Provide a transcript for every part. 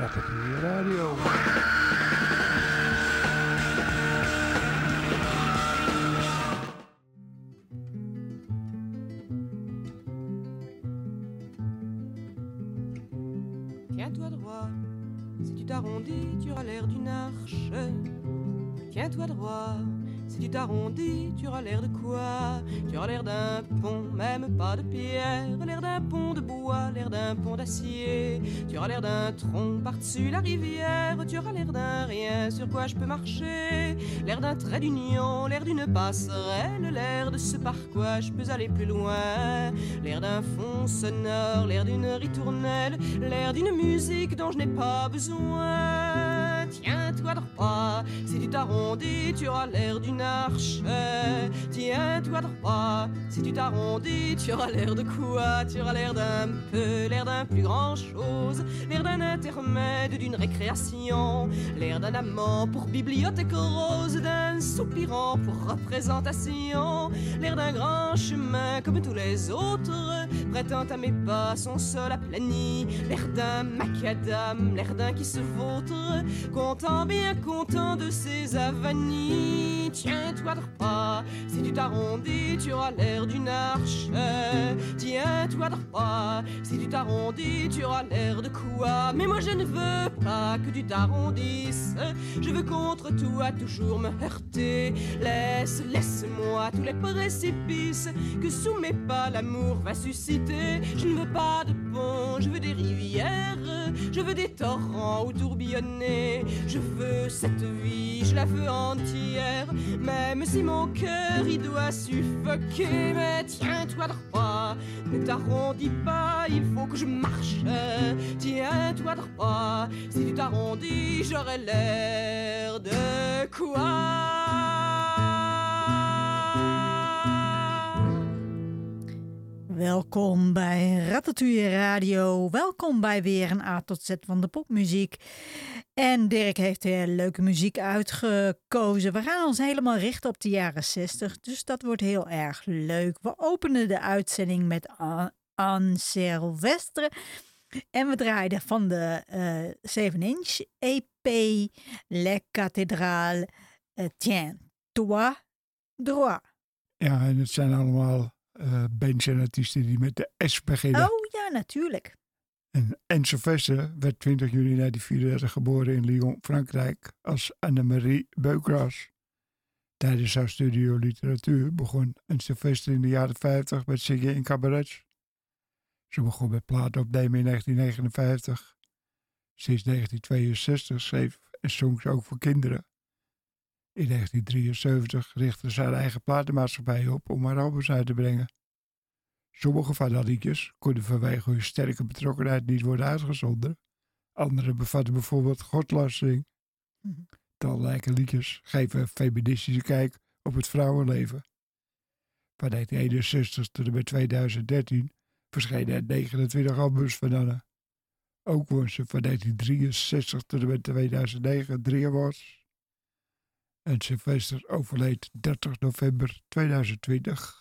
Ratatouille Radio. Tiens-toi droit, si tu t'arrondis, tu auras l'air d'une arche. Tiens-toi droit, si tu t'arrondis, tu auras l'air de quoi? Tu auras l'air d'un pont, même pas de pierre, l'air d'un pont de bois, l'air d'un pont d'acier. Tu auras l'air d'un tronc par-dessus la rivière, tu auras l'air d'un rien sur quoi je peux marcher. L'air d'un trait d'union, l'air d'une passerelle, l'air de ce par quoi je peux aller plus loin. L'air d'un fond sonore, l'air d'une ritournelle, l'air d'une musique dont je n'ai pas besoin. Tiens-toi droit, si tu t'arrondis, tu auras l'air d'une arche. Tiens-toi droit, si tu t'arrondis, tu auras l'air de quoi? Tu auras l'air d'un peu, l'air d'un plus grand chose, l'air d'un intermède, d'une récréation, l'air d'un amant pour bibliothèque rose, d'un soupirant pour représentation, l'air d'un grand chemin comme tous les autres, prêtant à mes pas son sol aplani, l'air d'un macadam, l'air d'un qui se vautre, content, bien content de ses avanies. Tiens-toi droit, si tu t'arrondis, tu auras l'air d'une arche. Tiens-toi droit, si tu t'arrondis, tu auras l'air de quoi? Mais moi je ne veux pas que tu t'arrondisses, je veux contre toi toujours me heurter. Laisse-moi tous les précipices que sous mes pas l'amour va susciter. Je ne veux pas de pont, je veux des rivières, je veux des torrents où tourbillonner. Je veux cette vie, je la veux entière, même si mon cœur y doit suffoquer. Mais tiens-toi droit, ne t'arrondis pas, il faut que je marche. Tiens-toi droit, si tu t'arrondis, j'aurai l'air de quoi? Welkom bij Ratatouille Radio. Welkom bij weer een A tot Z van de popmuziek. En Dirk heeft weer leuke muziek uitgekozen. We gaan ons helemaal richten op de jaren 60, dus dat wordt heel erg leuk. We openen de uitzending met Anne Sylvestre. En we draaiden van de 7-inch EP Le Cathédrale Tiens-toi droit. Ja, en het zijn allemaal bands en artiesten die met de S beginnen. Oh ja, natuurlijk. En Anne Sylvestre werd 20 juni 1934 geboren in Lyon, Frankrijk, als Annemarie Beukras. Tijdens haar studio literatuur begon Anne Sylvestre in de jaren 50 met zingen in cabarets. Ze begon met platen opnemen in 1959. Sinds 1962 schreef en zong ze ook voor kinderen. In 1973 richtte ze haar eigen platenmaatschappij op om haar albums uit te brengen. Sommige van haar liedjes konden vanwege hun sterke betrokkenheid niet worden uitgezonden. Andere bevatten bijvoorbeeld godslastering. Talrijke liedjes geven een feministische kijk op het vrouwenleven. Van 1961 tot en met 2013 verschenen er 29 albums van Anne. Ook won ze van 1963 tot en met 2009 3 awards. En Sylvester overleed 30 november 2020.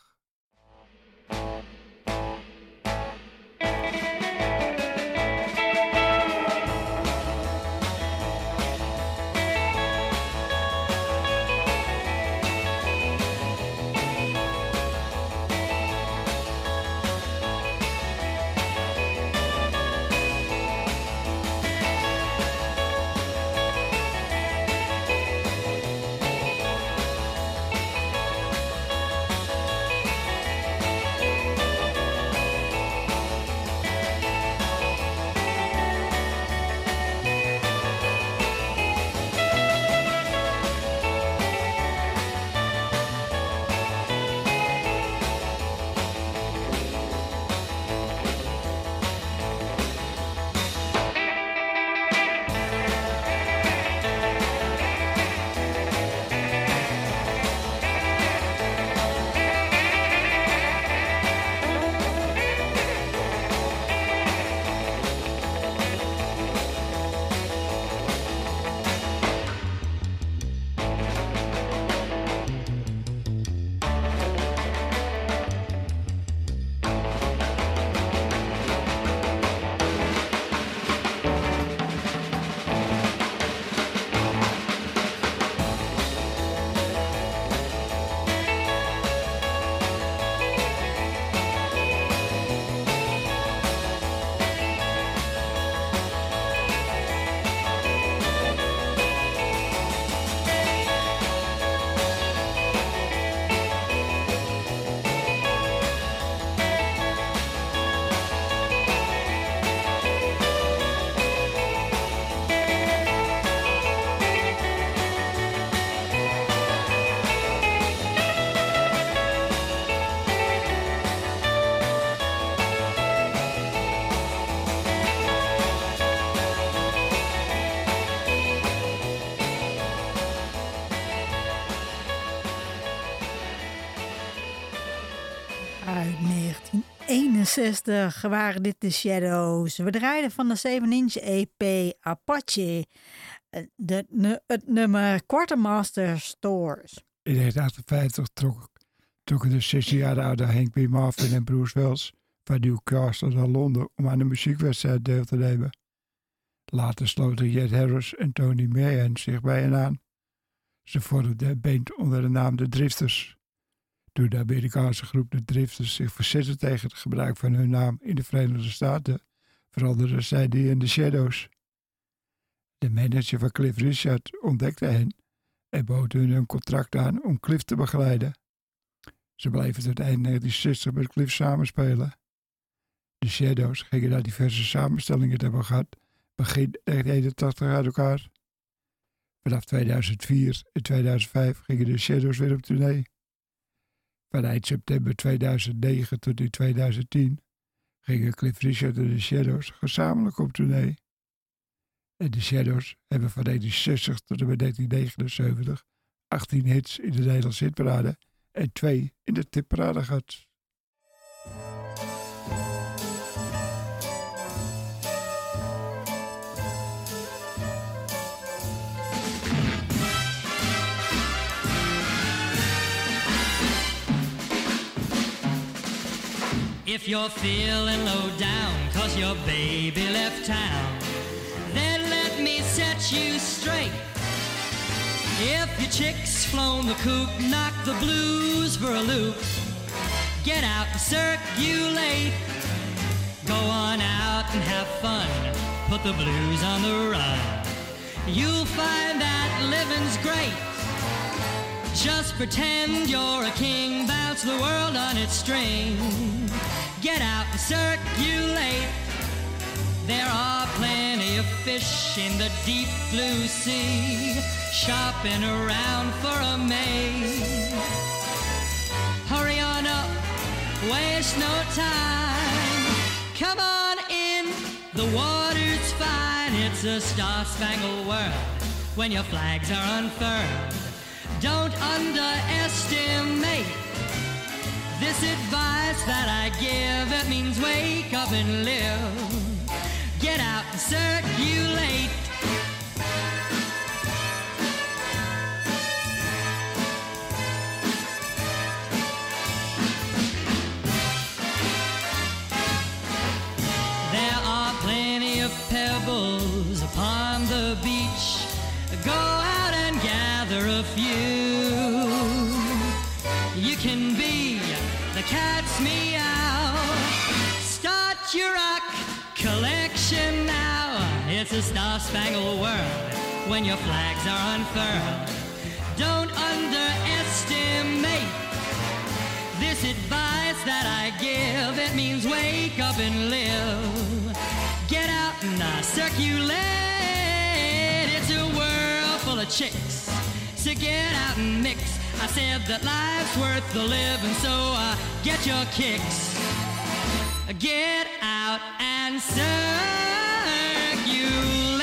1961 waren dit de Shadows. We draaiden van de 7-inch EP Apache het nummer Quartermaster Stores. In 1958 trokken de 16 jaar oude Hank B. Marvin en Bruce Wells van Newcastle naar Londen om aan de muziekwedstrijd deel te nemen. Later sloten Jet Harris en Tony Meehan zich bij hen aan. Ze vormden een band onder de naam de Drifters. Toen de Amerikaanse groep de Drifters zich verzette tegen het gebruik van hun naam in de Verenigde Staten, veranderden zij die in de Shadows. De manager van Cliff Richard ontdekte hen en bood hun een contract aan om Cliff te begeleiden. Ze bleven tot eind 1960 met Cliff samenspelen. De Shadows gingen na diverse samenstellingen te hebben gehad begin 1981 uit elkaar. Vanaf 2004 en 2005 gingen de Shadows weer op tournee. Van eind september 2009 tot in 2010 gingen Cliff Richard en de Shadows gezamenlijk op tournee. En de Shadows hebben van 1960 tot en met 1979 18 hits in de Nederlandse hitparade en 2 in de tipparade gehad. If you're feeling low down 'cause your baby left town, then let me set you straight. If your chick's flown the coop, knock the blues for a loop. Get out and circulate. Go on out and have fun. Put the blues on the run. You'll find that living's great. Just pretend you're a king, bounce the world on its string. Get out and circulate. There are plenty of fish in the deep blue sea, shopping around for a mate. Hurry on up, waste no time. Come on in, the water's fine. It's a star-spangled world when your flags are unfurled. Don't underestimate this advice that I give. It means wake up and live. Get out and circulate. There are plenty of pebbles upon the beach. Go out and gather a few. You can be the cat's meow. Start your rock collection now. It's a star-spangled world when your flags are unfurled. Don't underestimate this advice that I give. It means wake up and live. Get out and circulate. It's a world full of chicks, so get out and mix. I said that life's worth the living, so get your kicks. Get out and circulate.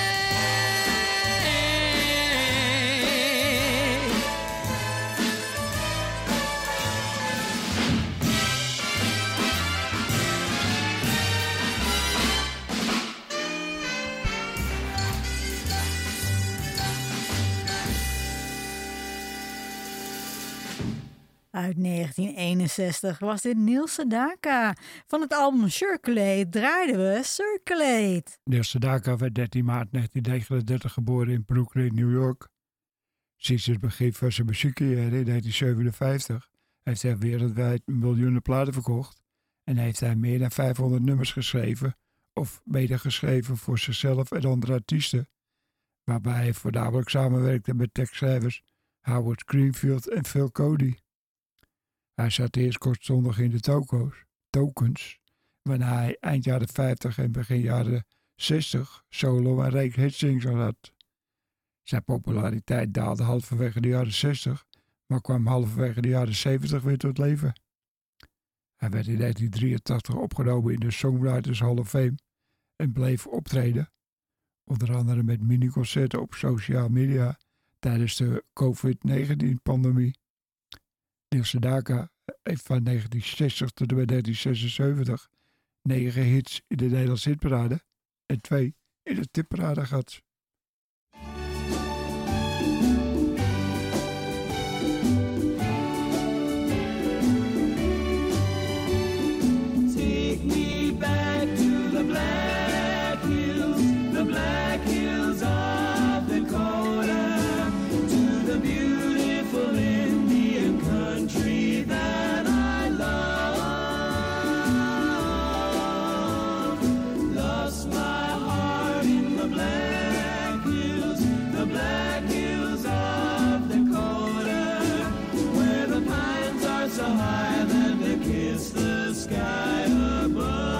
Uit 1961 was dit Neil Sedaka. Van het album Circulate draaiden we Circulate. Neil Sedaka werd 13 maart 1939 geboren in Brooklyn, New York. Sinds het begin van zijn muziekcarrière in 1957 heeft hij wereldwijd miljoenen platen verkocht en heeft hij meer dan 500 nummers geschreven of medegeschreven voor zichzelf en andere artiesten, waarbij hij voornamelijk samenwerkte met tekstschrijvers Howard Greenfield en Phil Cody. Hij zat eerst kortstondig in de Tokens, waarna hij eind jaren 50 en begin jaren 60 solo en reeks hitsingles had. Zijn populariteit daalde halverwege de jaren 60, maar kwam halverwege de jaren 70 weer tot leven. Hij werd in 1983 opgenomen in de Songwriters Hall of Fame en bleef optreden, onder andere met miniconcerten op social media tijdens de COVID-19-pandemie. Neil Sedaka heeft van 1960 tot en met 1976 9 hits in de Nederlandse hitparade en 2 in de tipparade gehad. Take me back to the Black Hills of Dakota, to the beautiful Indian country that I love. Lost my heart in the Black Hills of Dakota, where the pines are so high that they kiss the sky above.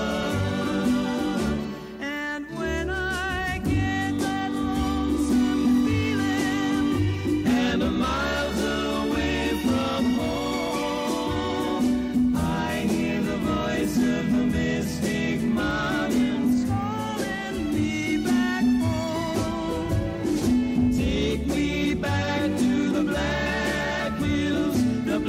And when I get that lonesome feeling and I'm miles away from home, I hear the voice of the mystic mountains calling me back home. Take me back to the Black Hills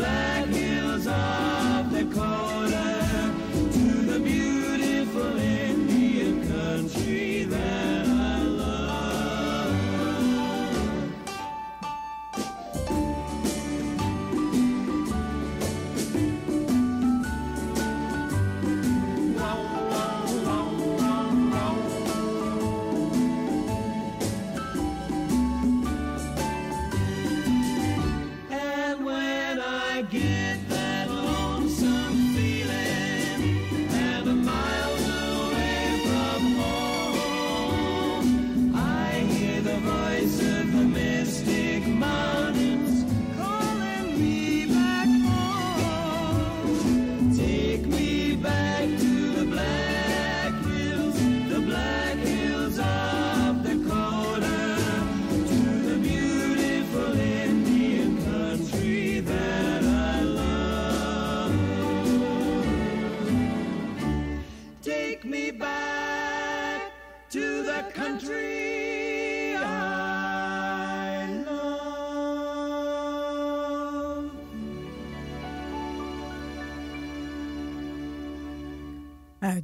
of Dakota, to the beautiful Indian country that I love. And when I get that lonesome feeling and I'm miles away from home, I hear the voice of the mystic mountains calling me back home. Take me back to the Black Hills of Dakota, to the beautiful Indian country that I love. Take me back to the country I love. Uit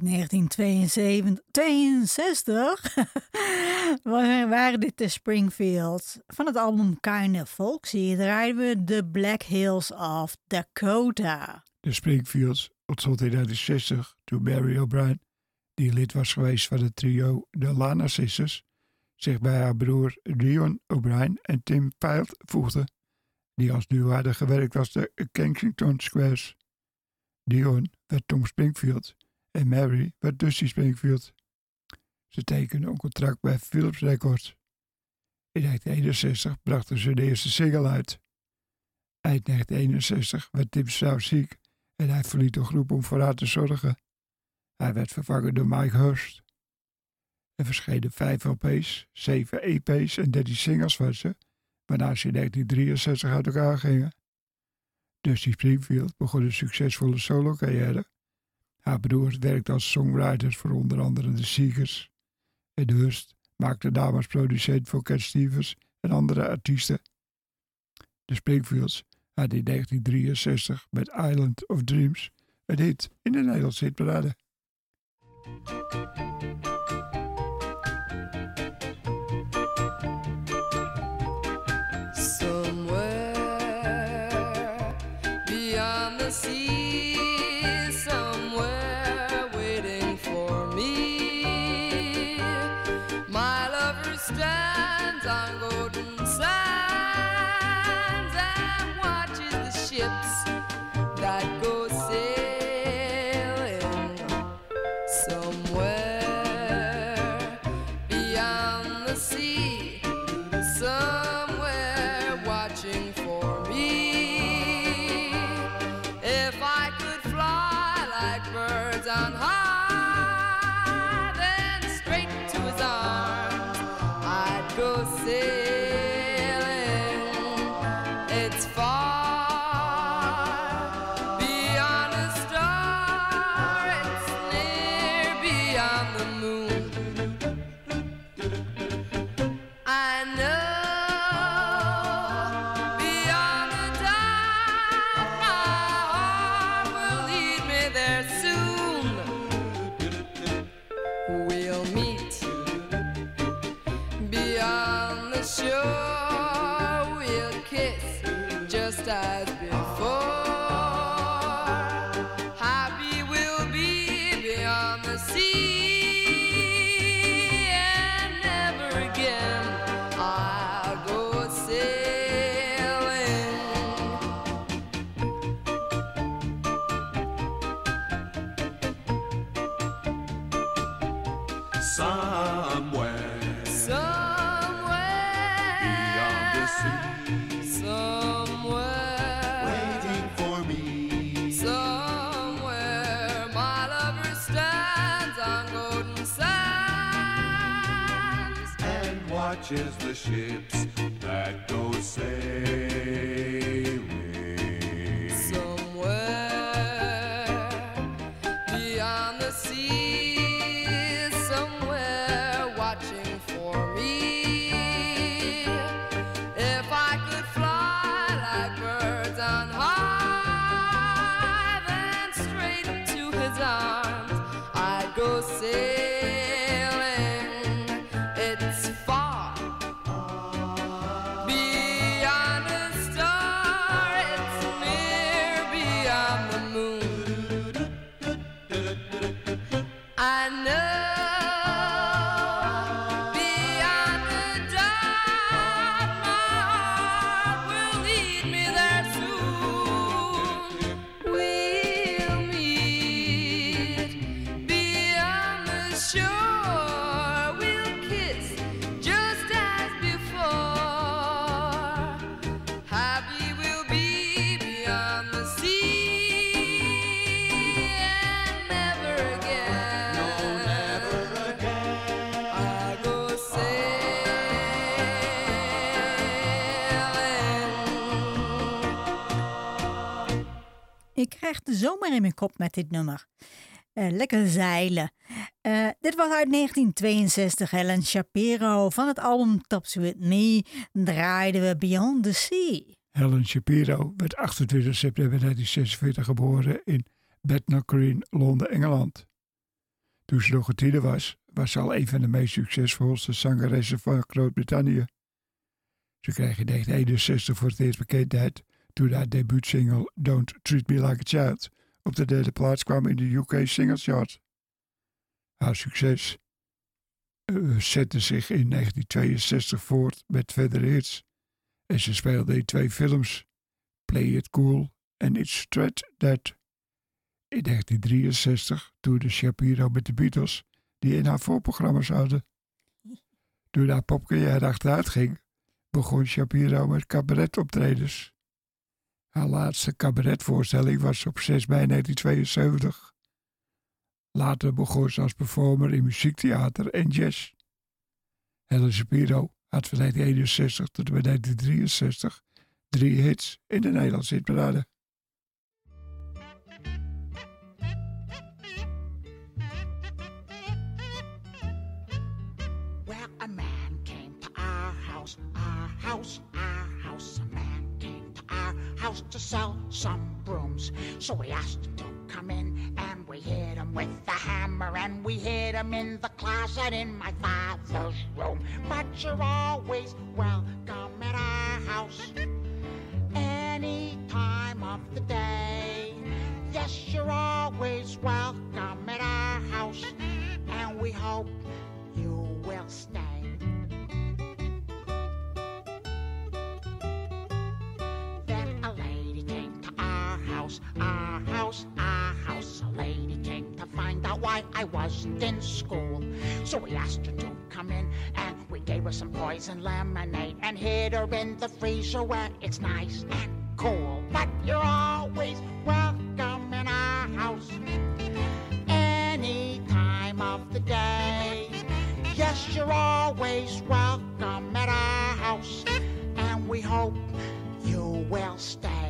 1962 waren dit de Springfields. Van het album Kinda Folksy draaiden we The Black Hills of Dakota. De Springfields ontstond in 1960 toen Mary O'Brien, die lid was geweest van het trio de Lana Sisters, zich bij haar broer Dion O'Brien en Tim Field voegde, die als duo hadden gewerkt als de Kensington Squares. Dion werd Tom Springfield en Mary werd Dusty Springfield. Ze tekenden een contract bij Philips Records. In 1961 brachten ze de eerste single uit. Eind 1961 werd Tim's vrouw ziek en hij verliet de groep om voor haar te zorgen. Hij werd vervangen door Mike Hurst. Er verschenen 5 LP's, 7 EP's en 13 singles van ze, waarna ze in 1963 uit elkaar gingen. Dusty Springfield begon een succesvolle solo-carrière. Haar broer werkte als songwriter voor onder andere de Seekers. En Hurst maakte dames producent voor Cat Stevens en andere artiesten. De Springfields hadden in 1963 met Island of Dreams een hit in de Nederlandse hitparade. Somewhere beyond the sea, somewhere waiting for me, my lover stands on golden sands and watches the ships that go sailing. Somewhere beyond the sea, somewhere watching for me. If I could fly like birds on high, then straight to his arms I'd go sailing. It's far beyond the star, it's near beyond the moon. I know beyond the dark my we'll meet beyond the shore. We'll kiss just as before. Happy we'll be beyond the sea, and never again I'll go sailing. Somewhere beyond the sea, Somewhere waiting for me, somewhere my lover stands on golden sands. and watches the ships that go sailing. Somewhere beyond the sea, somewhere watching for me. If I could fly like birds on high, then straight to his arms I'd go sailing. It's far beyond a star, it's near beyond the moon. I know beyond the dark, my heart will lead me there soon. We'll meet beyond the shore. We'll kiss just as before. Happy we'll be beyond the sea, and never again. No, never again. I'll go sailing. Ik krijg de zomer in mijn kop met dit nummer. Lekker zeilen. Dit was uit 1962. Helen Shapiro van het album Tops With Me draaiden we Beyond the Sea. Helen Shapiro werd 28 september 1946 geboren in Bethnal Green, Londen, Engeland. Toen ze nog een tiener was, was ze al een van de meest succesvolste zangeressen van Groot-Brittannië. Ze kreeg in 1961 voor het eerst bekendheid toen haar debuutsingle Don't Treat Me Like a Child op de derde plaats kwam in de UK Singles Chart. Haar succes zette zich in 1962 voort met verdere hits en ze speelde in 2 films, Play It Cool en It's Threat That. In 1963 toerde Shapiro met de Beatles, die in haar voorprogramma's hadden. Toen haar popcarrière achteruit ging, begon Shapiro met cabaretoptredens. Haar laatste cabaretvoorstelling was op 6 mei 1972. Later begon ze als performer in muziektheater en jazz. Helen Shapiro had van 1961 tot en met 1963 3 hits in de Nederlandse hitparade. Well, a man came to our house, our house, our house. A man came to our house to sell some brooms. So we asked him to come in, and we hit him with the hammer, and we hit him in the closet in my father's room. But you're always welcome at our house, any time of the day. Yes, you're always welcome at our house, and we hope you will stay. Then a lady came to our house, our house, our house. A lady came to find out why I wasn't in school. So we asked her to come in, and we gave her some poison lemonade and hid her in the freezer where it's nice and cool. But you're always welcome in our house, any time of the day. Yes, you're always welcome at our house, and we hope you will stay.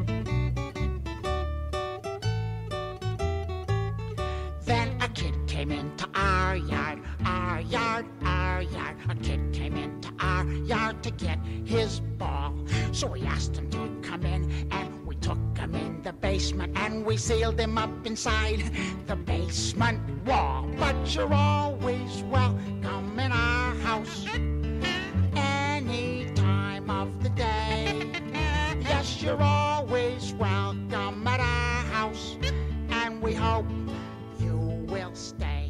Then a kid came into our yard, our yard, our yard. A kid came into our yard to get his ball. So we asked him to come in, and we took took him in the basement and we sealed him up inside the basement wall. But you're always welcome in our house any time of the day. Yes, you're always welcome at our house, and we hope you will stay.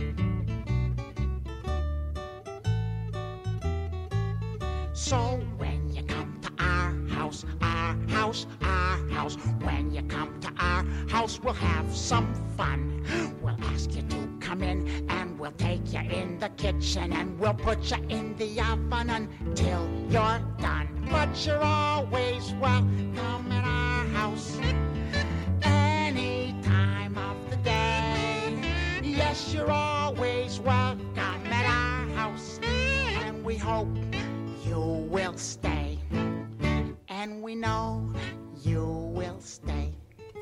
So when you come to our house, our house, our house, when you come to our house, we'll have some fun. We'll ask you to come in and we'll take you in the kitchen and we'll put you in the oven until you're done. But you're always welcome in our house any time of the day. Yes, you're always welcome at our house, and we hope you will stay, and we know you will stay.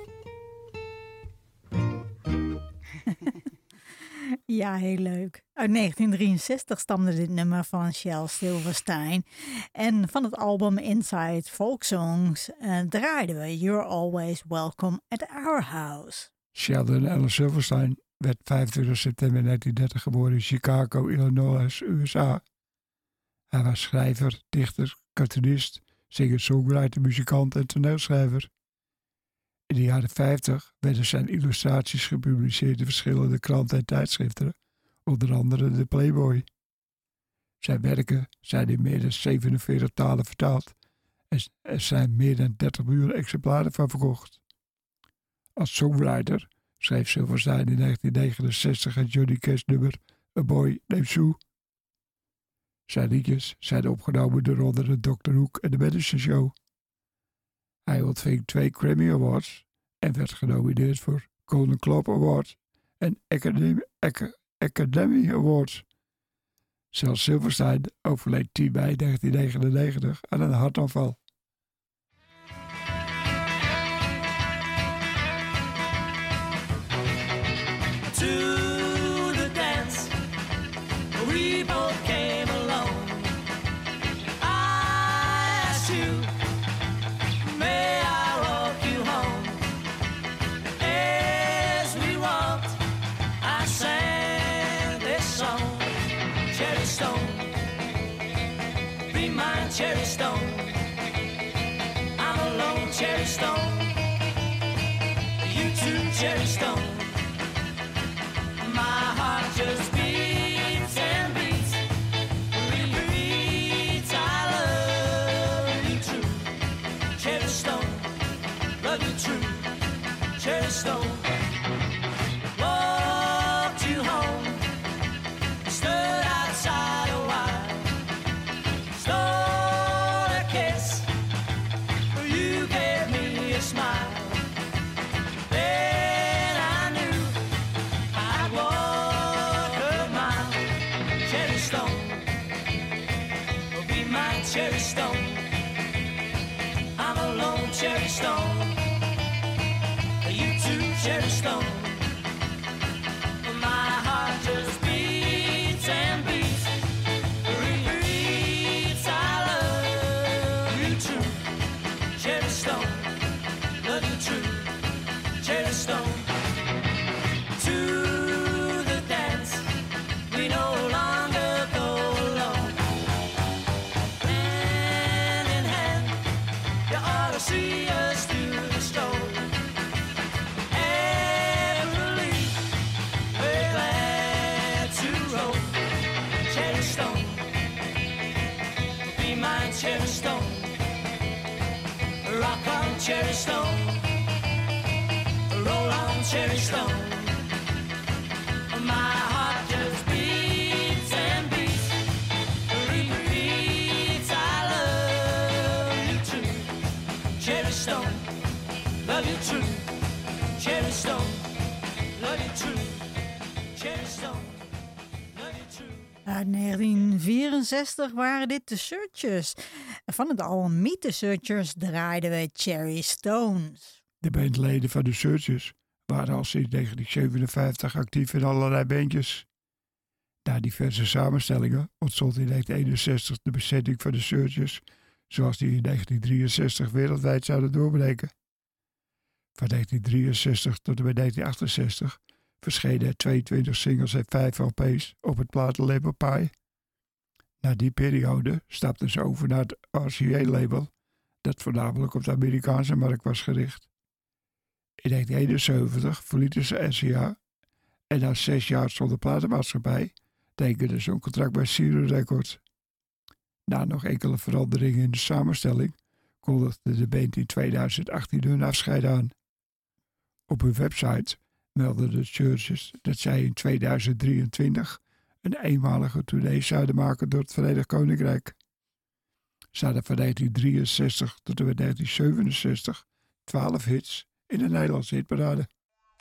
Ja, heel leuk. Uit 1963 stamde dit nummer van Shel Silverstein. En van het album Inside Folk Songs draaiden we You're Always Welcome at Our House. Sheldon Allen Silverstein werd 25 september 1930 geboren in Chicago, Illinois, USA. Hij was schrijver, dichter, cartoonist, singer-songwriter, muzikant en toneelschrijver. In de jaren 50 werden zijn illustraties gepubliceerd in verschillende kranten en tijdschriften, onder andere de Playboy. Zijn werken zijn in meer dan 47 talen vertaald en er zijn meer dan 30 miljoen exemplaren van verkocht. Als songwriter schreef Silverstein in 1969 het Johnny Cash nummer A Boy Named Sue. Zijn liedjes zijn opgenomen door onder de Dr. Hook en de Madison Show. Hij ontving 2 Grammy Awards en werd genomineerd voor Golden Globe Awards en Academy Awards. Zelfs Silverstein overleed 10 mei 1999 aan een hartaanval. To the dance, we both came alone. I asked you, may I walk you home? As we walked, I sang this song. Cherry Stone, be mine, Cherry Stone. I'm alone, Cherry Stone. You too, Cherry Stone. My heart just beats and beats, repeats. I love you true, Cherry Stone. Love you true, Cherry Stone. Walked you home, stood outside a while, stole a kiss, you gave me a smile. Cherry Stone, I'm alone, Cherry Stone. You too, Cherry Stone. My heart just beats and beats, repeats. I love you true, Cherry Stone. Love you true, Cherry Stone. To the dance, we no longer go alone. See us through the storm. Everly, we're glad to roll. Cherry Stone, be mine, Cherry Stone. Rock on, Cherry Stone. Roll on, Cherry Stone. My heart just beats and beats, repeats. I love you true, Cherry Stone. Love you true, Cherry Stone. Love you true, Cherry Stone. Love you true. Uit 1964 waren dit de Searchers. Van het album Meet the Searchers draaiden we Cherry Stones. De bandleden van de Searchers waren al sinds 1957 actief in allerlei bandjes. Na diverse samenstellingen ontstond in 1961 de bezetting van de Searchers, zoals die in 1963 wereldwijd zouden doorbreken. Van 1963 tot en met 1968 verschenen 22 singles en 5 LP's op het platenlabel Pye. Na die periode stapten ze over naar het RCA-label, dat voornamelijk op de Amerikaanse markt was gericht. In 1971 verlieten ze RCA en na 6 jaar zonder platenmaatschappij tekenden ze een contract bij Sire Records. Na nog enkele veranderingen in de samenstelling kondigde de band in 2018 hun afscheid aan. Op hun website meldden de Churches dat zij in 2023 een eenmalige tournee zouden maken door het Verenigd Koninkrijk. Ze hadden van 1963 tot en met 1967 12 hits in de Nederlandse hitparade.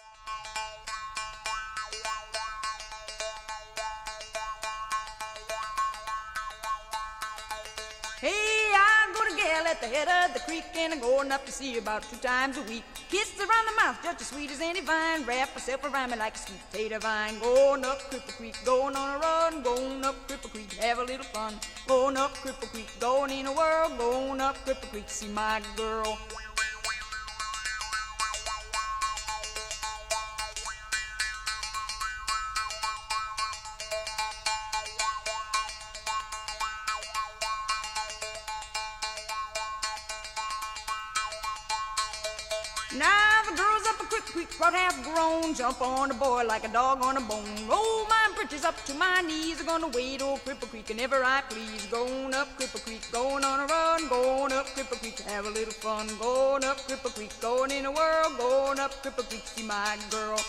Hey, I go to gal at the head of the creek and I'm going up to see her about 2 times a week. Kisses around the mouth just as sweet as any vine. Wrap myself around me like a sweet potato vine. Going up Cripple Creek, going on a run. Going up Cripple Creek, have a little fun. Going up Cripple Creek, going in the world. Going up Cripple Creek, see my girl. Now the girls up a Cripple Creek, about half grown, jump on the boy like a dog on a bone. Roll my britches up to my knees, I'm gonna wade old Cripple Creek whenever I please. Going up Cripple Creek, going on a run, going up Cripple Creek to have a little fun. Going up Cripple Creek, going in the world, going up Cripple Creek, see my girl.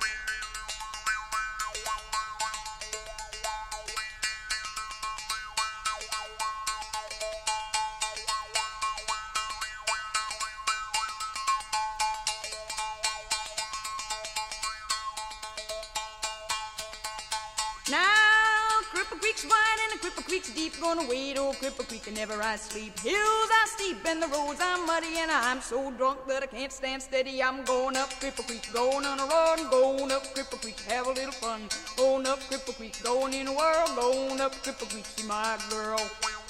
Now, Cripple Creek's wide and the Cripple Creek's deep. Gonna wade old Cripple Creek whenever I sleep. Hills are steep and the roads are muddy, and I'm so drunk that I can't stand steady. I'm going up Cripple Creek, going on a run. Going up Cripple Creek, have a little fun. Going up Cripple Creek, going in the world. Going up Cripple Creek, see my girl.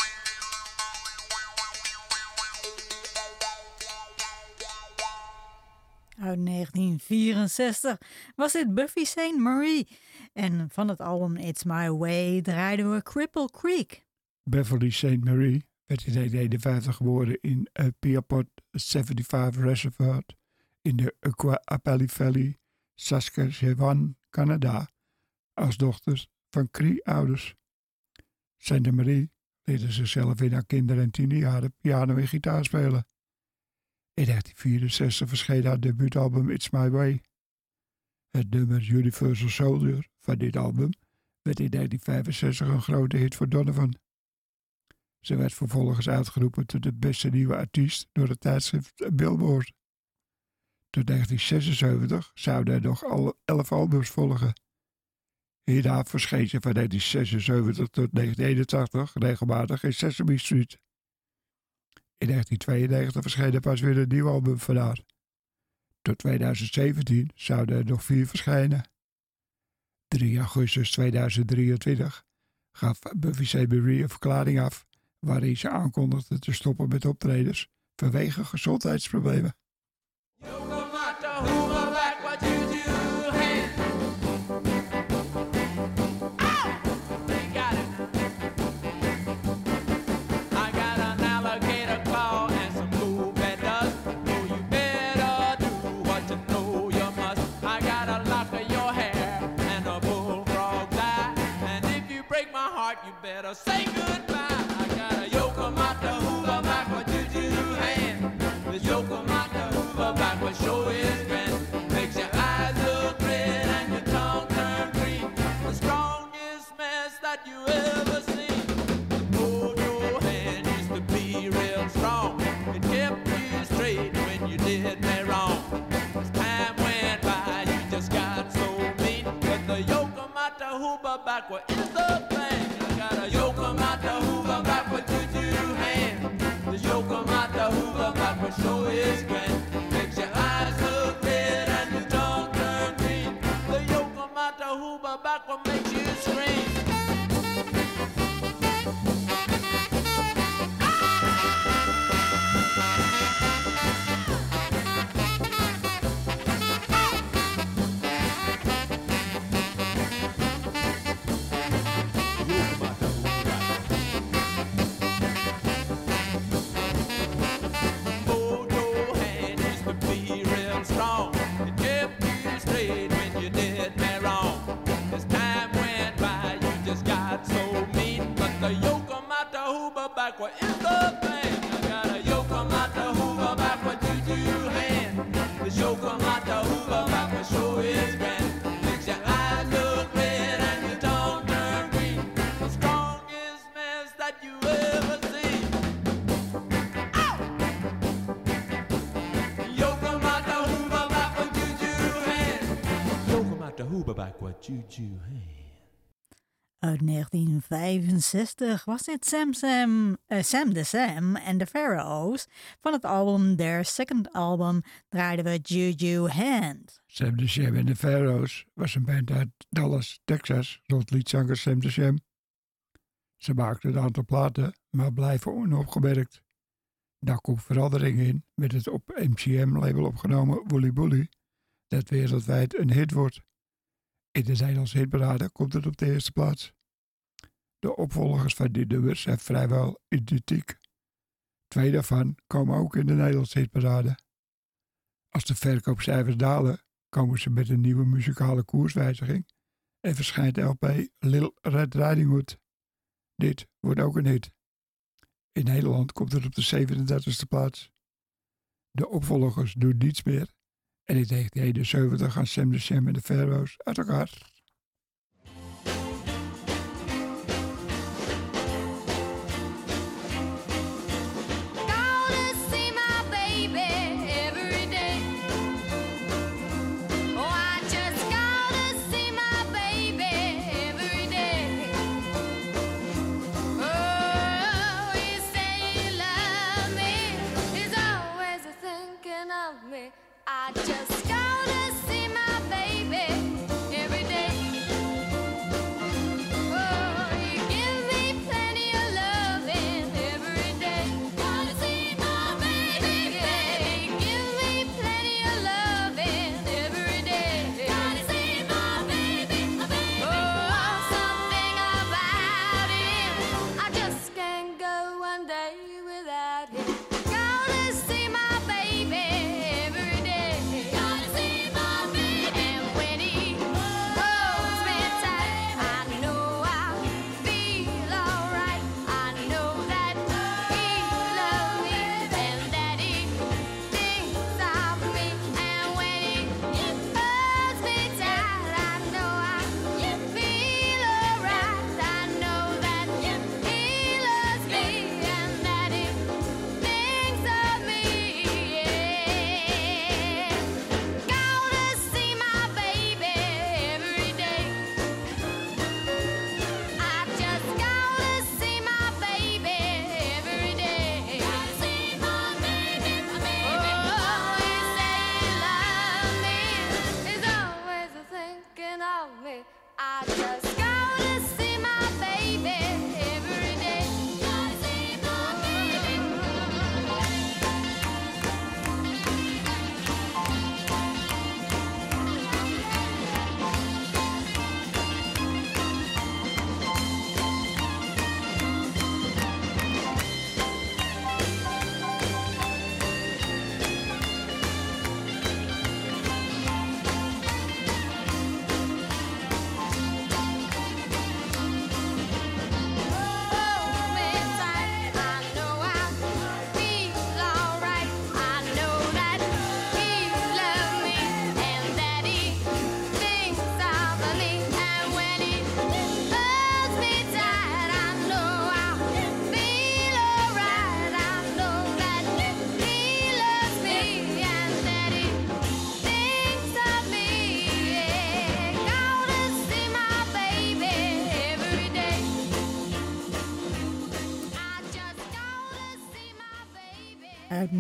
Uit 1964 was dit Buffy St. Marie. En van het album It's My Way draaiden we Cripple Creek. Beverly St. Marie werd in 1951 geboren in Pierpont 75 Reservoir in de Aquapelli Valley, Saskatchewan, Canada, als dochter van Cree-ouders. St. Marie leerde zichzelf in haar kinder- en tienerjaren piano en gitaar spelen. In 1964 verscheen haar debuutalbum It's My Way. Het nummer Universal Soldier van dit album werd in 1965 een grote hit voor Donovan. Ze werd vervolgens uitgeroepen tot de beste nieuwe artiest door het tijdschrift Billboard. Tot 1976 zouden er nog 11 albums volgen. Hierna verscheen ze van 1976 tot 1981 regelmatig in Sesame Street. In 1992 verscheen er pas weer een nieuw album van haar. Tot 2017 zouden er nog 4 verschijnen. 3 augustus 2023 gaf Buffy St. Marie een verklaring af waarin ze aankondigde te stoppen met optredens vanwege gezondheidsproblemen. Say goodbye. I got a Yokomata Hoover back with juju hand. This Yokomata Hoover back with show is grand. Makes your eyes look red and your tongue turn green. The strongest mess that you ever seen. Hold your hand used to be real strong. It kept you straight when you did me wrong. As time went by, you just got so mean. But the Yokomata Hoover back with is the plan. Yokomata Hoover back with juju hand. The Yokomata Hoover back with show is grand. Makes your eyes look red and your tongue turn green. The Yokomata Hoover back what makes you scream. your hand. Uit 1965 was dit Sam the Sam and the Pharaohs. Van het album Their Second Album draaiden we Juju Hand. Sam the Sam and the Pharaohs was een band uit Dallas, Texas, rond liedzanger Sam the Sam. Ze maakten een aantal platen, maar blijven onopgemerkt. Daar komt verandering in met het op MGM-label opgenomen Woolly Bully, dat wereldwijd een hit wordt. In de Nederlandse hitparade komt het op de eerste plaats. De opvolgers van dit nummer zijn vrijwel identiek. 2 daarvan komen ook in de Nederlandse hitparade. Als de verkoopcijfers dalen, komen ze met een nieuwe muzikale koerswijziging en verschijnt de LP Lil Red Riding Hood. Dit wordt ook een hit. In Nederland komt het op de 37e plaats. De opvolgers doen niets meer. En in 1971 gaan Sam the Sam en de Pharaohs uit elkaar. I just go to see my baby every day. Oh, you give me plenty of loving every day. Gotta see my baby, yeah. You give me plenty of loving every day. Gotta see my baby, oh, something about him. I just can't go one day without him. Gotta see my baby. Uit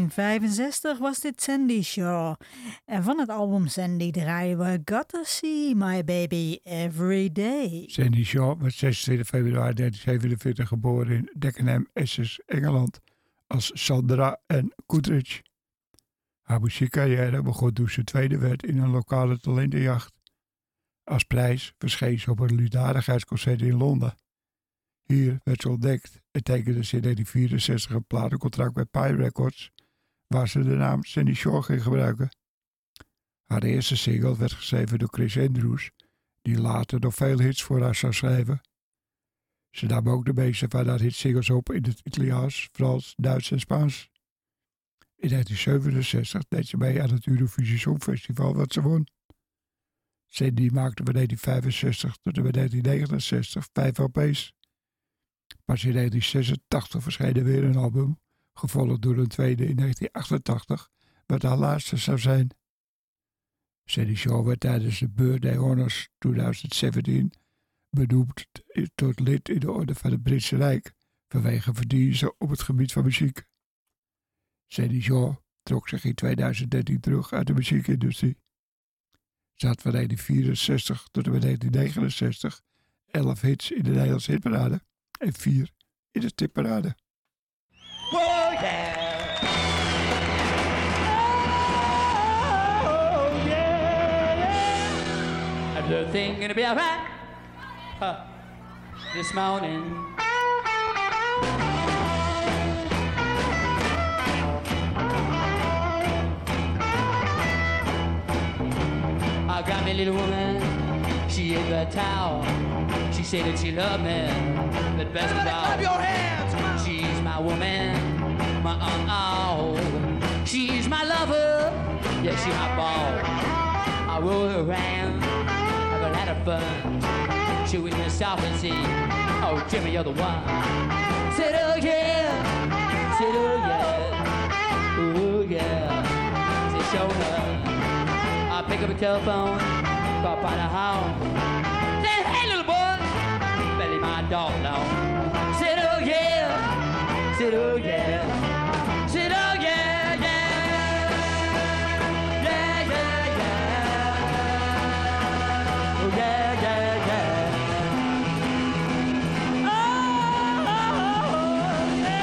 1965 was dit Sandy Shaw. En van het album Sandy draaien we Got to See My Baby Every Day. Sandy Shaw werd 26 februari 1947 geboren in Dagenham, Essex, Engeland, als Sandra Ann Coutridge. Haar muziekcarrière begon toen ze tweede werd in een lokale talentenjacht. Als prijs verscheen ze op een liefdadigheidsconcert in Londen. Hier werd ze ontdekt en tekende ze in 1964 een platencontract bij Pye Records, waar ze de naam Sandy Shaw ging gebruiken. Haar eerste single werd geschreven door Chris Andrews, die later nog veel hits voor haar zou schrijven. Ze nam ook de meeste van haar hitsingles op in het Italiaans, Frans, Duits en Spaans. In 1967 deed ze mee aan het Eurovisie Songfestival, wat ze won. Sandy maakte van 1965 tot en met 1969 5 LP's. Pas in 1986 verscheen er weer een album, gevolgd door een tweede in 1988, wat haar laatste zou zijn. Sadie Shaw werd tijdens de Birthday Honors 2017 benoemd tot lid in de Orde van het Britse Rijk vanwege verdiensten op het gebied van muziek. Sadie Shaw trok zich in 2013 terug uit de muziekindustrie. Ze had van 1964 tot en met 1969 11 hits in de Nederlandse hitparade en 4 in de tipparade. Oh yeah. Oh yeah. A little thing gonna be alright. This morning. I got me a little woman. She ate the towel. She said that she loved me, but best of all, clap your hands. She's my woman, my she's my lover, yeah, she's my ball. I roll her around, have a lot of fun. She was Miss Sovereignty, oh Jimmy, you're the one. Said oh yeah, said oh yeah, oh yeah. Said show her. I pick up a telephone, pop out the house. Said hey little boy, belly my dog now. Said oh yeah, said oh yeah, said oh yeah, yeah, yeah, yeah, yeah, oh yeah, yeah, yeah. Oh, yeah.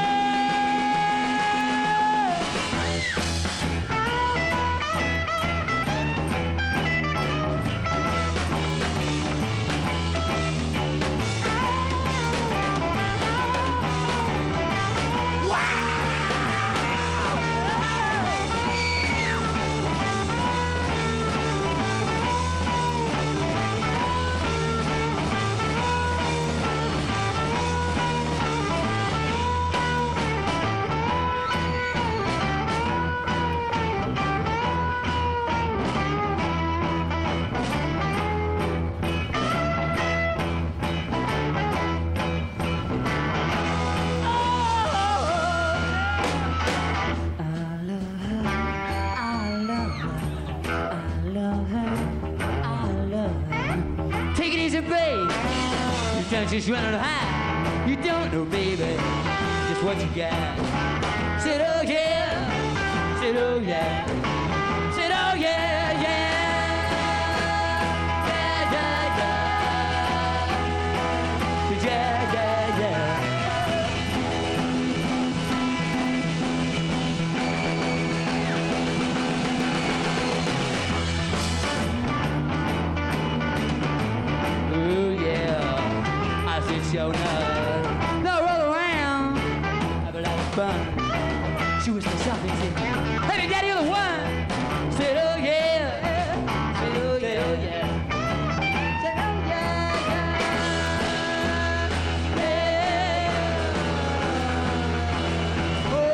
Take it easy, babe. You can't just run on high. You don't know, baby, just what you got. Said oh yeah, said oh yeah, said oh yeah, yeah, yeah, yeah, yeah, yeah, yeah, yeah. Ooh yeah, I said show enough. No roll around, have a lot of fun. She was the something. Hey, daddy, you're the one. Said oh yeah, said oh yeah, oh yeah. Said oh yeah, yeah, yeah. Oh.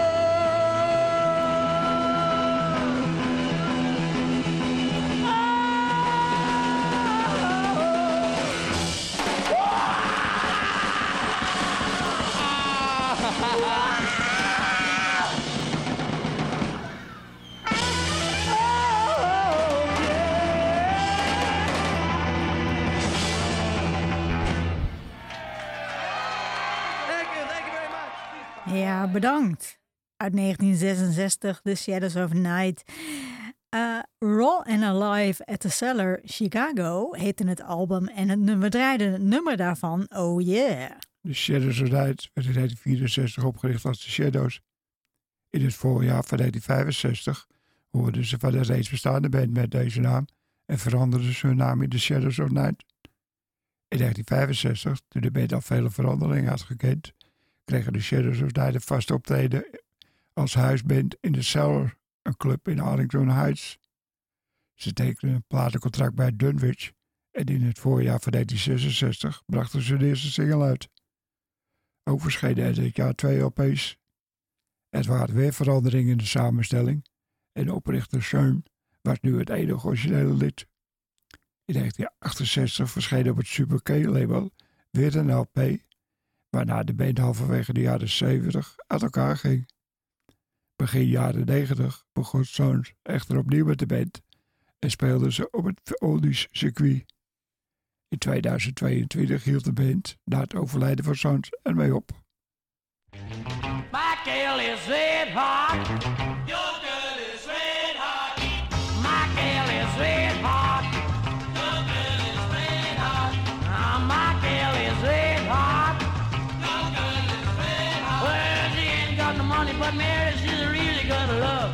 Ja, bedankt. Uit 1966, The Shadows of Night. Raw and Alive at the Cellar, Chicago heette het album. En we draaiden het nummer daarvan, Oh Yeah. The Shadows of Night werd in 1964 opgericht als The Shadows. In het voorjaar van 1965 hoorden ze van de reeds bestaande band met deze naam en veranderden ze hun naam in The Shadows of Night. In 1965, toen de band al vele veranderingen had gekend, kregen de Shadows of Night een vast optreden als huisband in The Cellar, een club in Arlington Heights. Ze tekenden een platencontract bij Dunwich en in het voorjaar van 1966 brachten ze de eerste single uit. Ook verschenen er dit jaar 2 LP's. Er waren weer veranderingen in de samenstelling en oprichter Sean was nu het enige originele lid. In 1968 verscheen op het Super K-label weer een LP, waarna de band halverwege de jaren 70 uit elkaar ging. Begin jaren 90 begon Sean echter opnieuw met de band en speelden ze op het Oldies circuit. In 2022 hield de band na het overlijden van Sons ermee op. My girl is red hot. Your girl is red hot. My girl is red hot. Your girl is red hot. My girl is red hot. Your girl is red hot. Well, she ain't got no money, but Mary, she's really good love.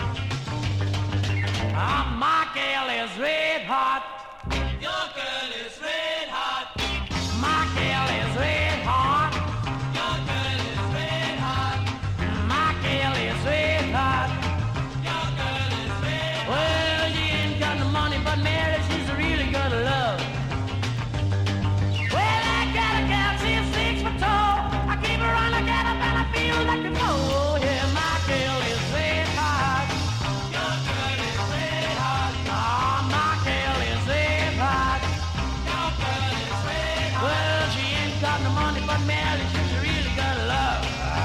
My girl is red hot. Your girl is red hot. My girl is red hot. Your girl is red hot. My girl is red hot. Your girl is red hot. Well, she ain't got no money, but Mary, she's really good love. Well, I got a gal, she's 6 foot tall. I keep her on, I get up and I feel like a oh yeah, my girl is red hot. Your girl is red hot. Oh, my girl is red hot. Your girl is red hot. Well, she ain't got no money, but Mary, she's really good love.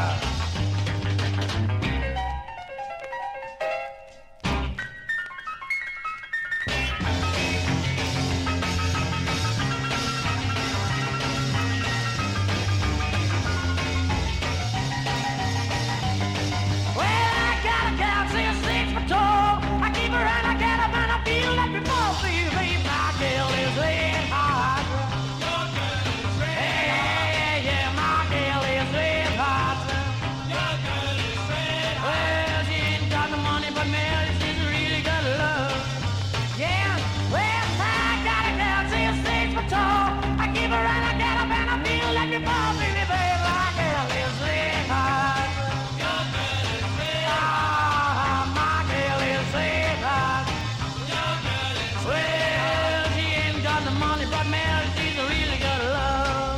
Well, I got a gal, she's 6 foot tall. I keep her and I get up and I feel like a ball. Baby, my girl is red hot. Your girl is red hot. Yeah, my girl is red hot. Your girl is red hot. Well, she ain't got no money, but Mary, she's really got love. Yeah, well, I got a gal, she's 6 foot tall. I keep her and I get up and I feel like a ball. Baby, my girl is red hot. Your girl is red hot. My girl is red hot. Your girl is red hot. Well, she ain't got the money, but Mary, she's really got love.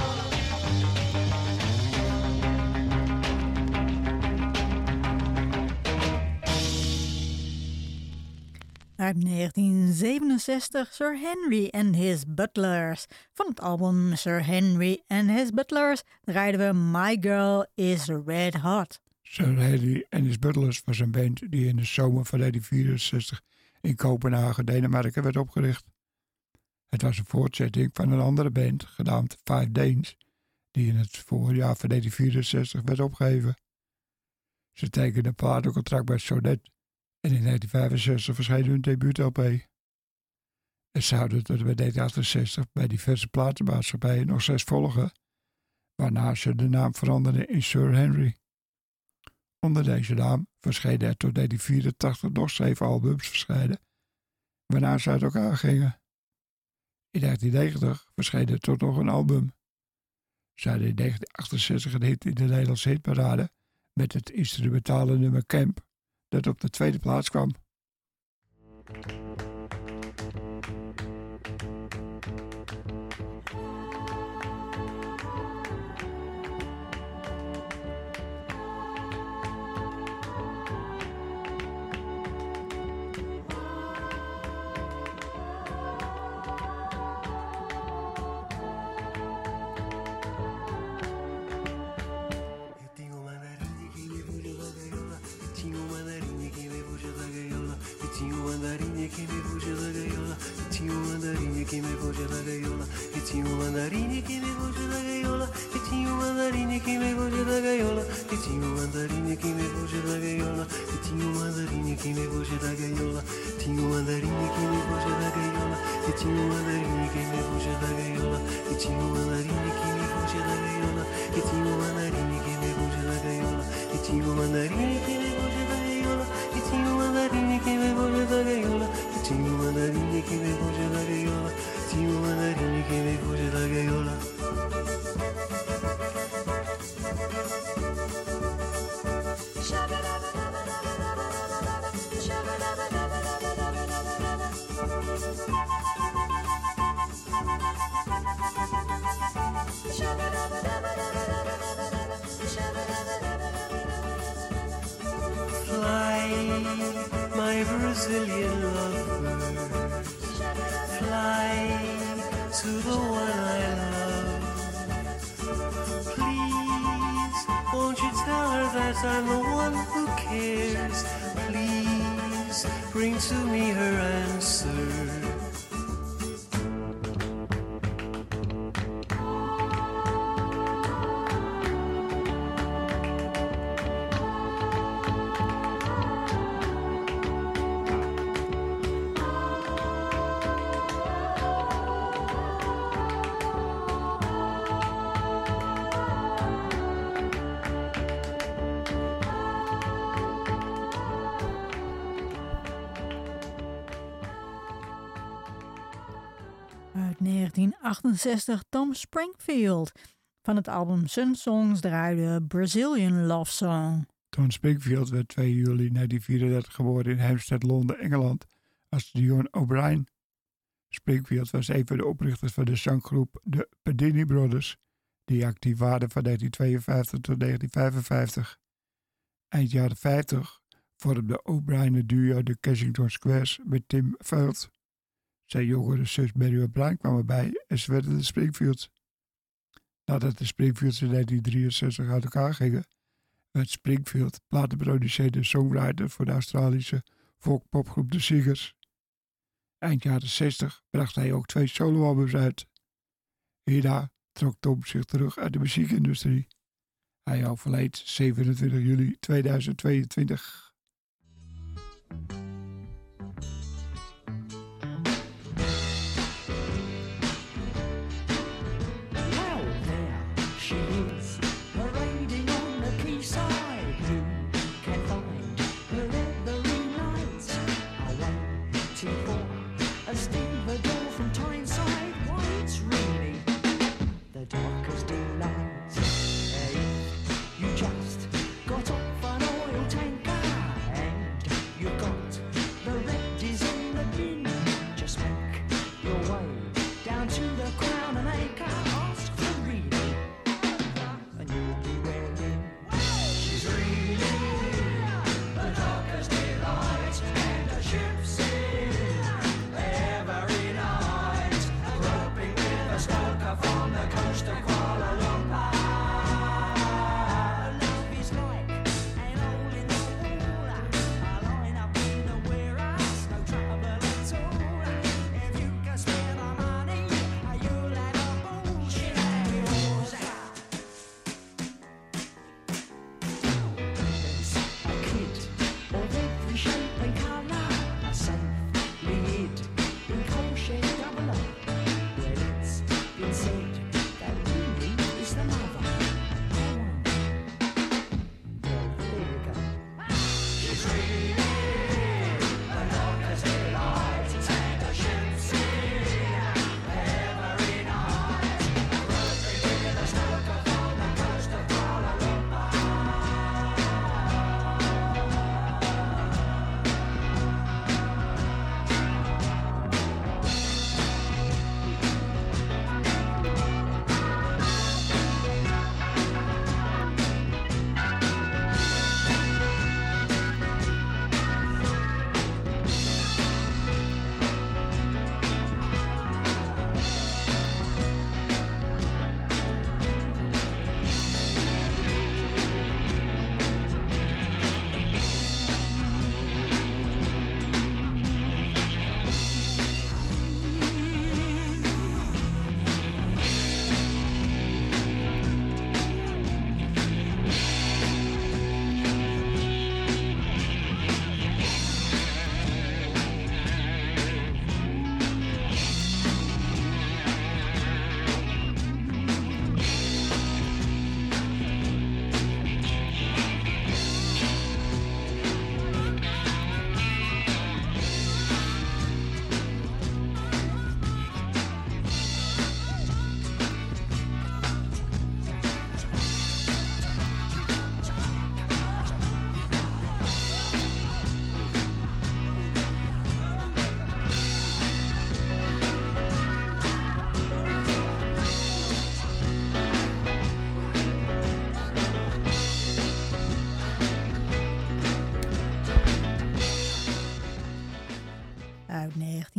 Uit 1967 Sir Henry and His Butlers. Van het album Sir Henry and His Butlers draaiden we My Girl is Red Hot. Sir Henry and His Butlers was een band die in de zomer van 1964 in Kopenhagen, Denemarken werd opgericht. Het was een voortzetting van een andere band, genaamd Five Danes, die in het voorjaar van 1964 werd opgeheven. Ze tekenden een platencontract bij Sonet en in 1965 verscheen hun debuut-LP. Het zouden tot en met 1968 bij diverse platenmaatschappijen nog 6 volgen, waarna ze de naam veranderden in Sir Henry. Onder deze naam verschenen er tot 1984 nog 7 albums verschenen, waarna ze uit elkaar gingen. In 1990 verscheen er tot nog een album. Ze hadden in 1968 een hit in de Nederlandse hitparade met het instrumentale nummer Camp, dat op de 2e plaats kwam. che mi voce da gaiola, e tinha um mandarini che mi voce da gaiola, e tinha um mandarini che mi voce da gaiola, e tinha um mandarini che mi voce da gaiola, e tinha um mandarini che mi voce da gaiola, tinha um mandarini che mi voce da gaiola, e tinha um mandarini che mi voce da gaiola, e tinha um mandarini che mi voce da gaiola, e tinha um mandarini che mi voce da gaiola, e tinha um mandarini che mi voce da gaiola, e tinha um mandarini che mi voce da gaiola, e tinha um mandarini che mi voce da gaiola, tinha um mandarini che mi voce da gaiola. My Brazilian lovebird, fly to the one I love. Please, won't you tell her that I'm the one who cares? Please, please bring to me her answer. Uit 1968 Tom Springfield. Van het album Sun Songs draaide Brazilian Love Song. Tom Springfield werd 2 juli 1934 geboren in Hampstead, Londen, Engeland, als Dion O'Brien. Springfield was een van de oprichters van de zanggroep de Pedini Brothers, die actief waren van 1952 tot 1955. Eind jaren 50 vormde O'Brien het duo de Kensington Squares met Tim Field. Zijn jongere zus Mary O'Brien kwam erbij en ze werden de Springfields. Nadat de Springfields in 1963 uit elkaar gingen, werd Springfield platenproducent en songwriter voor de Australische folkpopgroep The Singers. Eind jaren 60 bracht hij ook 2 soloalbums uit. Hierna trok Tom zich terug uit de muziekindustrie. Hij overleed 27 juli 2022. Uit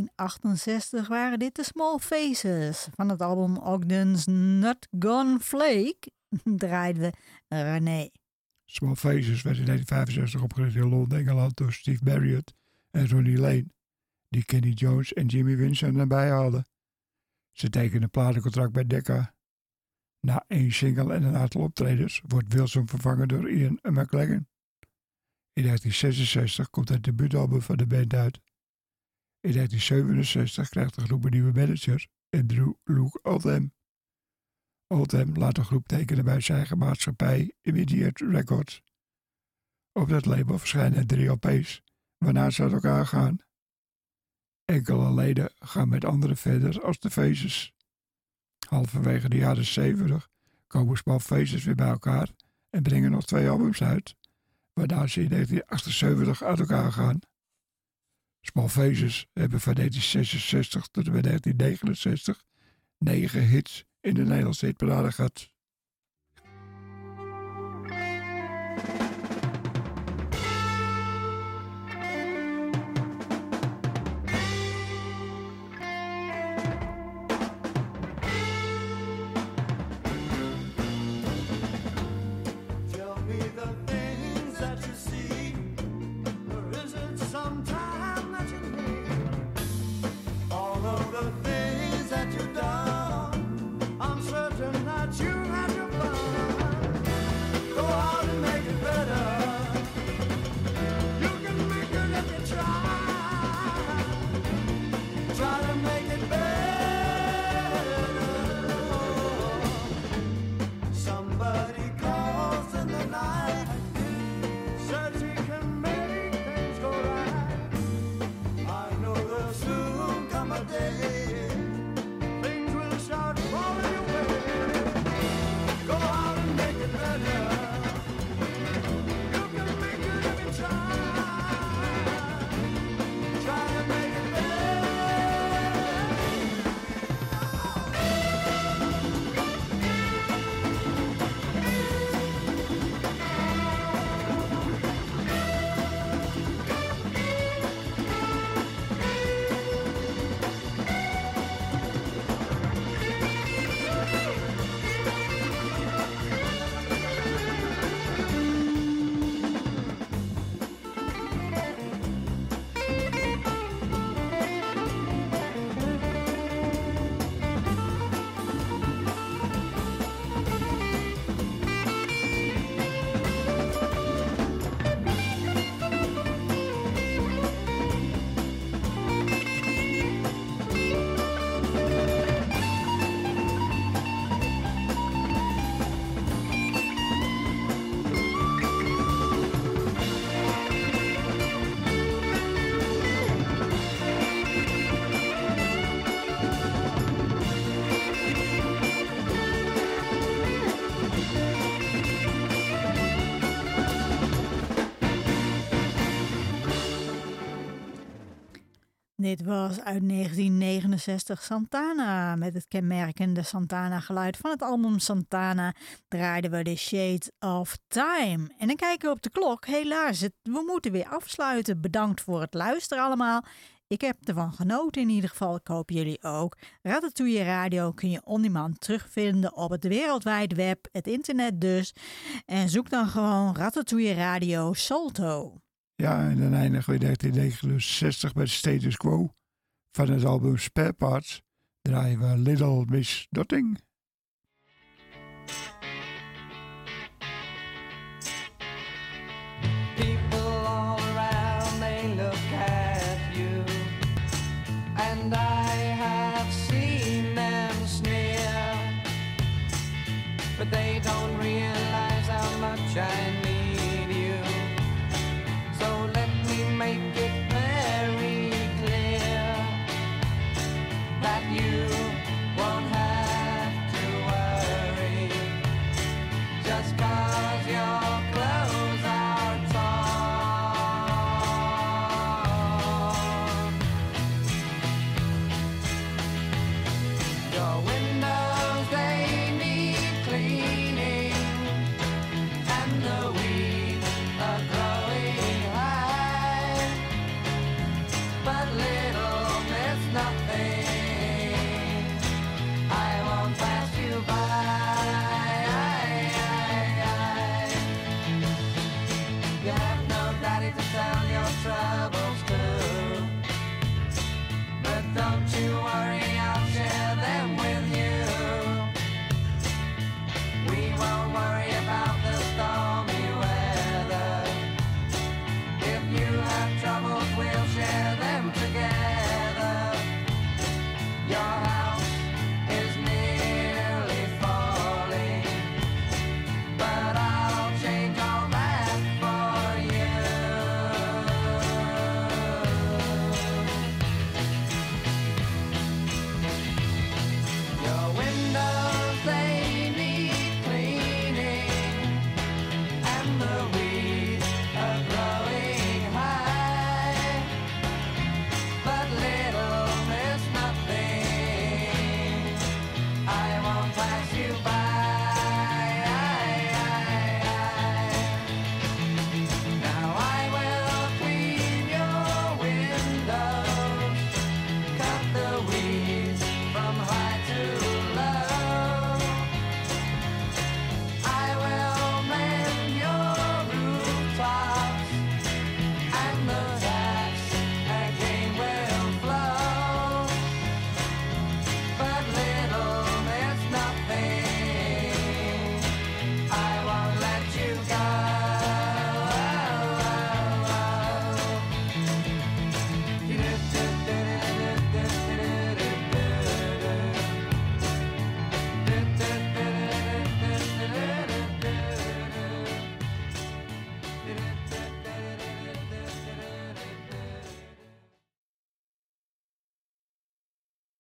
1968 waren dit de Small Faces. Van het album Ogden's Not Gone Flake draaiden we René. Small Faces werd in 1965 opgericht in Londen, Engeland door Steve Marriott en Ronnie Lane, die Kenny Jones en Jimmy Winston erbij hadden. Ze tekenden een platencontract bij Decca. Na 1 single en een aantal optredens wordt Wilson vervangen door Ian McLagan. In 1966 komt het debuutalbum van de band uit. In 1967 krijgt de groep een nieuwe manager, Andrew Luke Oldham. Oldham laat de groep tekenen bij zijn eigen maatschappij Immediate Records. Op dat label verschijnen 3 LP's, waarna ze uit elkaar gaan. Enkele leden gaan met anderen verder als de Faces. Halverwege de jaren 70 komen Small Faces weer bij elkaar en brengen nog 2 albums uit, waarna ze in 1978 uit elkaar gaan. Small Faces hebben van 1966 tot en met 1969 9 hits in de Nederlandse hitparade gehad. Tell me the things that you see, or is it sometime that you need? All of the things that you've done, I'm certain that you had your fun. Go out and make it better. You can make it if you try. Try to make it better. Somebody calls in the night, says he can make things go right. I know there'll soon come a day things will start falling your way. Go out and make it better. You can make it if you try. Try to make it better. Dit was uit 1969 Santana. Met het kenmerkende Santana-geluid van het album Santana draaiden we The Shades of Time. En dan kijken we op de klok. Helaas, we moeten weer afsluiten. Bedankt voor het luisteren allemaal. Ik heb ervan genoten in ieder geval. Ik hoop jullie ook. Ratatouille Radio kun je on-demand terugvinden op het wereldwijd web, het internet dus. En zoek dan gewoon Ratatouille Radio Salto. Ja, en dan eindigen we in 1969 bij de Status Quo. Van het album Spare Parts draaien we Little Miss Dotting. People all around, they look at you, and I have seen them sneer, but they don't realize how much I